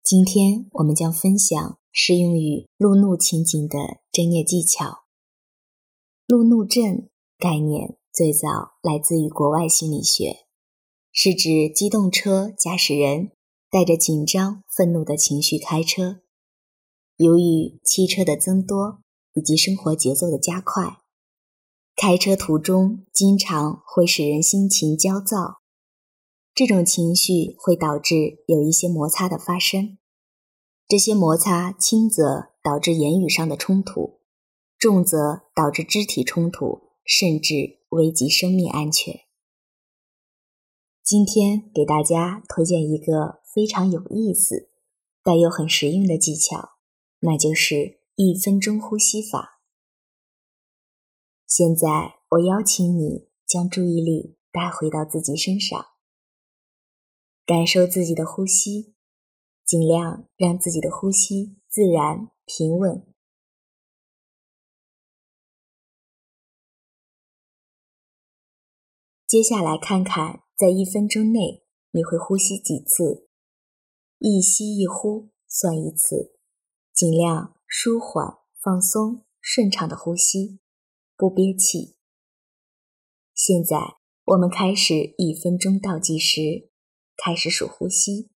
今天我们将分享适用于路怒情景的正念技巧。路怒症概念最早来自于国外心理学，是指机动车驾驶人带着紧张、愤怒的情绪开车。由于汽车的增多以及生活节奏的加快，开车途中经常会使人心情焦躁，这种情绪会导致有一些摩擦的发生，这些摩擦轻则导致言语上的冲突，重则导致肢体冲突，甚至危及生命安全。今天给大家推荐一个非常有意思但又很实用的技巧，那就是1分钟呼吸法。现在我邀请你将注意力带回到自己身上，感受自己的呼吸，尽量让自己的呼吸自然平稳。接下来看看在1分钟内你会呼吸几次，一吸一呼算1次，尽量舒缓、放松、顺畅的呼吸，不憋气。现在我们开始1分钟倒计时，开始数呼吸。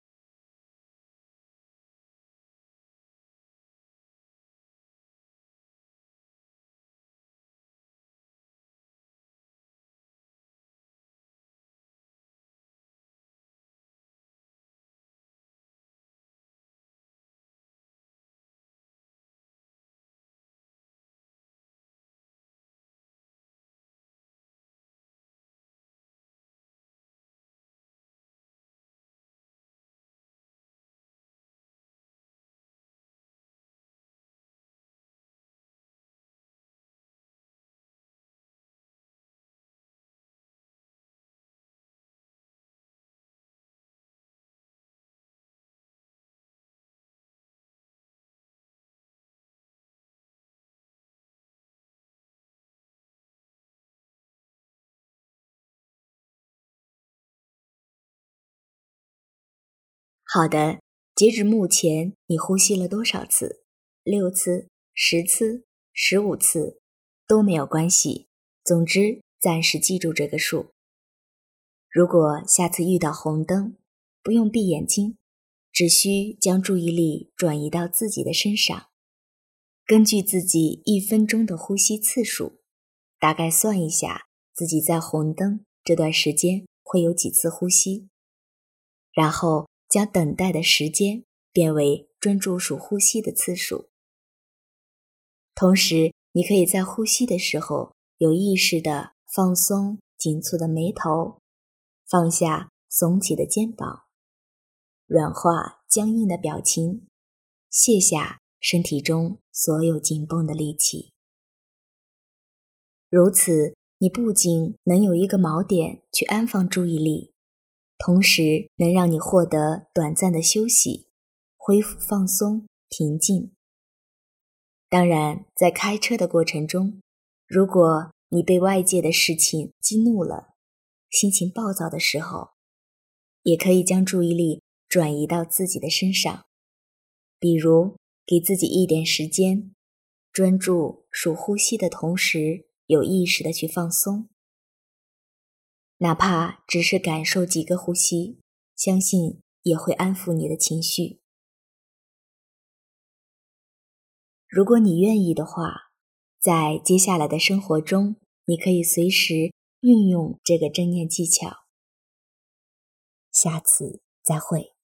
好的，截止目前你呼吸了多少次？6次、10次、15次都没有关系，总之暂时记住这个数。如果下次遇到红灯，不用闭眼睛，只需将注意力转移到自己的身上，根据自己1分钟的呼吸次数，大概算一下自己在红灯这段时间会有几次呼吸，然后将等待的时间变为专注数呼吸的次数。同时，你可以在呼吸的时候有意识地放松紧蹙的眉头，放下耸起的肩膀，软化僵硬的表情，卸下身体中所有紧绷的力气。如此，你不仅能有一个锚点去安放注意力，同时能让你获得短暂的休息，恢复放松、平静。当然，在开车的过程中，如果你被外界的事情激怒了，心情暴躁的时候，也可以将注意力转移到自己的身上，比如给自己一点时间，专注数呼吸的同时，有意识地去放松。哪怕只是感受几个呼吸，相信也会安抚你的情绪。如果你愿意的话，在接下来的生活中，你可以随时运用这个正念技巧。下次再会。